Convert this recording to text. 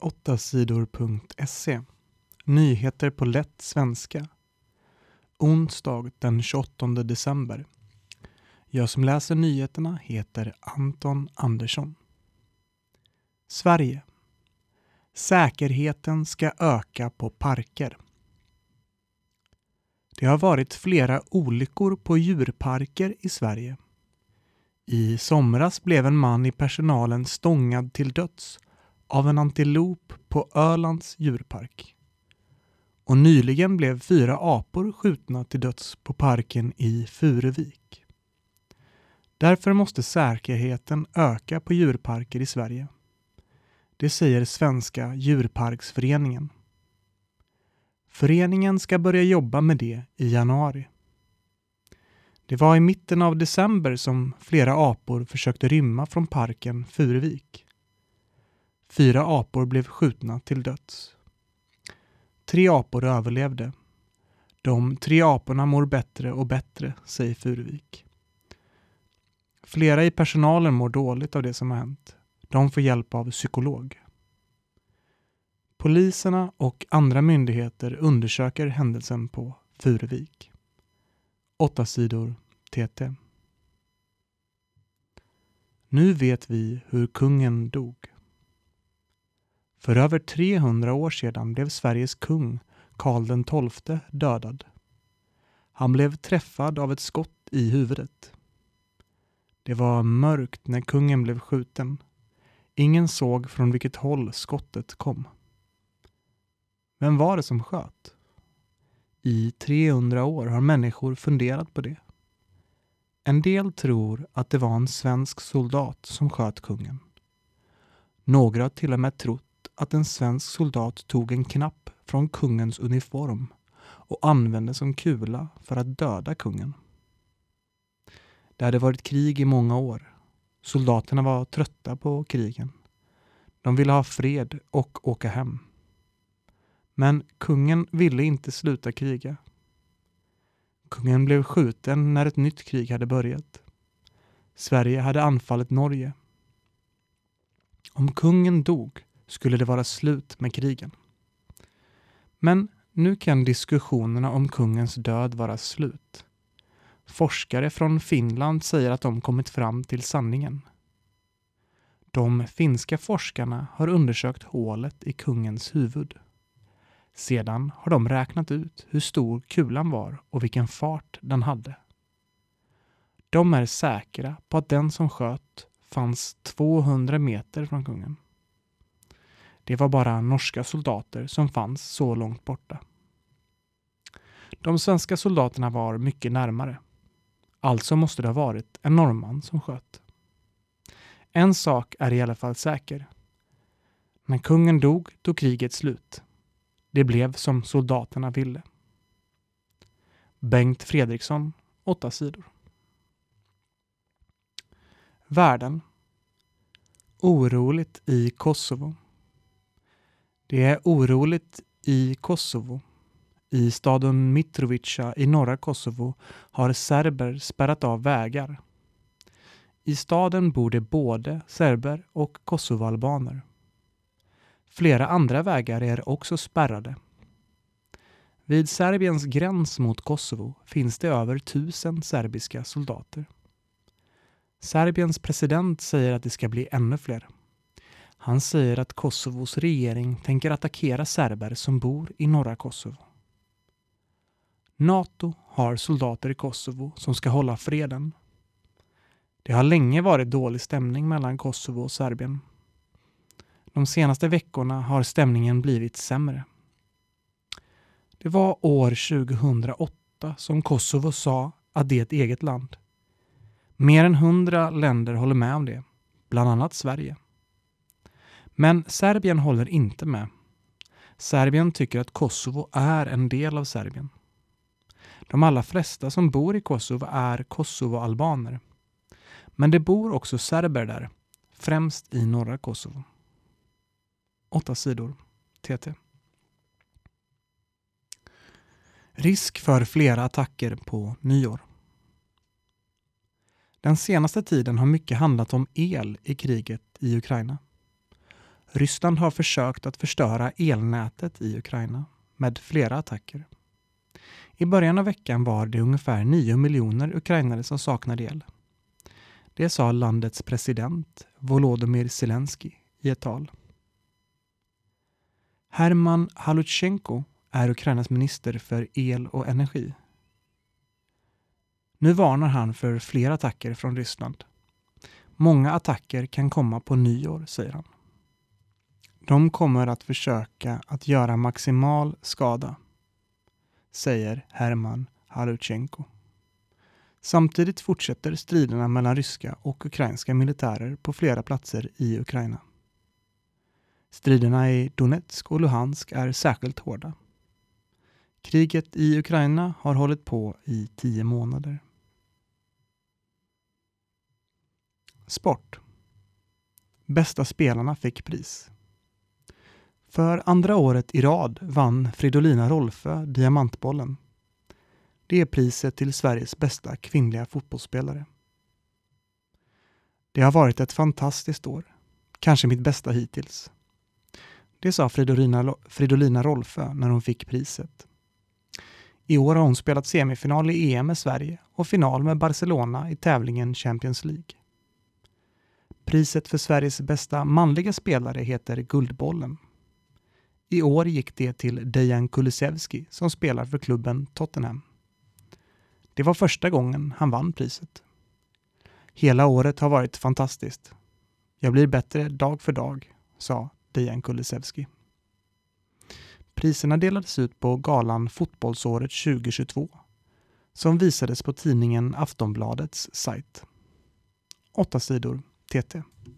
8sidor.se. Nyheter på lätt svenska. Onsdag den 28 december. Jag som läser nyheterna heter Anton Andersson. Sverige. Säkerheten ska öka på parker. Det har varit flera olyckor på djurparker i Sverige. I somras blev en man i personalen stångad till döds av en antilop på Ölands djurpark. Och nyligen blev 4 apor skjutna till döds på parken i Furuvik. Därför måste säkerheten öka på djurparker i Sverige. Det säger Svenska djurparksföreningen. Föreningen ska börja jobba med det i januari. Det var i mitten av december som flera apor försökte rymma från parken Furuvik. 4 apor blev skjutna till döds. 3 apor överlevde. De 3 aporna mår bättre och bättre, säger Furuvik. Flera i personalen mår dåligt av det som har hänt. De får hjälp av psykolog. Poliserna och andra myndigheter undersöker händelsen på Furuvik. 8 sidor TT. Nu vet vi hur kungen dog. För över 300 år sedan blev Sveriges kung Karl XII dödad. Han blev träffad av ett skott i huvudet. Det var mörkt när kungen blev skjuten. Ingen såg från vilket håll skottet kom. Vem var det som sköt? I 300 år har människor funderat på det. En del tror att det var en svensk soldat som sköt kungen. Några har till och med trott att en svensk soldat tog en knapp från kungens uniform och använde som kula för att döda kungen. Det hade varit krig i många år. Soldaterna var trötta på krigen. De ville ha fred och åka hem. Men kungen ville inte sluta kriga. Kungen blev skjuten när ett nytt krig hade börjat. Sverige hade anfallit Norge. Om kungen dog skulle det vara slut med krigen. Men nu kan diskussionerna om kungens död vara slut. Forskare från Finland säger att de kommit fram till sanningen. De finska forskarna har undersökt hålet i kungens huvud. Sedan har de räknat ut hur stor kulan var och vilken fart den hade. De är säkra på att den som sköt fanns 200 meter från kungen. Det var bara norska soldater som fanns så långt borta. De svenska soldaterna var mycket närmare. Alltså måste det ha varit en norrman som sköt. En sak är i alla fall säker. När kungen dog tog kriget slut. Det blev som soldaterna ville. Bengt Fredriksson, 8 sidor. Världen. Oroligt i Kosovo. Det är oroligt i Kosovo. I staden Mitrovica i norra Kosovo har serber spärrat av vägar. I staden bor det både serber och kosovoalbaner. Flera andra vägar är också spärrade. Vid Serbiens gräns mot Kosovo finns det över 1000 serbiska soldater. Serbiens president säger att det ska bli ännu fler. Han säger att Kosovos regering tänker attackera serber som bor i norra Kosovo. NATO har soldater i Kosovo som ska hålla freden. Det har länge varit dålig stämning mellan Kosovo och Serbien. De senaste veckorna har stämningen blivit sämre. Det var år 2008 som Kosovo sa att det är ett eget land. Mer än 100 länder håller med om det, bland annat Sverige. Men Serbien håller inte med. Serbien tycker att Kosovo är en del av Serbien. De allra flesta som bor i Kosovo är kosovoalbaner. Men det bor också serber där, främst i norra Kosovo. 8 sidor TT. Risk för flera attacker på nyår. Den senaste tiden har mycket handlat om el i kriget i Ukraina. Ryssland har försökt att förstöra elnätet i Ukraina med flera attacker. I början av veckan var det ungefär 9 miljoner ukrainare som saknade el. Det sa landets president Volodymyr Zelensky i ett tal. Herman Halushchenko är Ukrainas minister för el och energi. Nu varnar han för fler attacker från Ryssland. Många attacker kan komma på nyår, säger han. De kommer att försöka att göra maximal skada, säger Herman Halushchenko. Samtidigt fortsätter striderna mellan ryska och ukrainska militärer på flera platser i Ukraina. Striderna i Donetsk och Luhansk är särskilt hårda. Kriget i Ukraina har hållit på i 10 månader. Sport. Bästa spelarna fick pris. För andra året i rad vann Fridolina Rolfö Diamantbollen. Det är priset till Sveriges bästa kvinnliga fotbollsspelare. Det har varit ett fantastiskt år. Kanske mitt bästa hittills. Det sa Fridolina Rolfö när hon fick priset. I år har hon spelat semifinal i EM med Sverige och final med Barcelona i tävlingen Champions League. Priset för Sveriges bästa manliga spelare heter Guldbollen. I år gick det till Dejan Kulusevski som spelar för klubben Tottenham. Det var första gången han vann priset. Hela året har varit fantastiskt. Jag blir bättre dag för dag, sa Dejan Kulusevski. Priserna delades ut på galan Fotbollsåret 2022 som visades på tidningen Aftonbladets sajt. 8 sidor TT.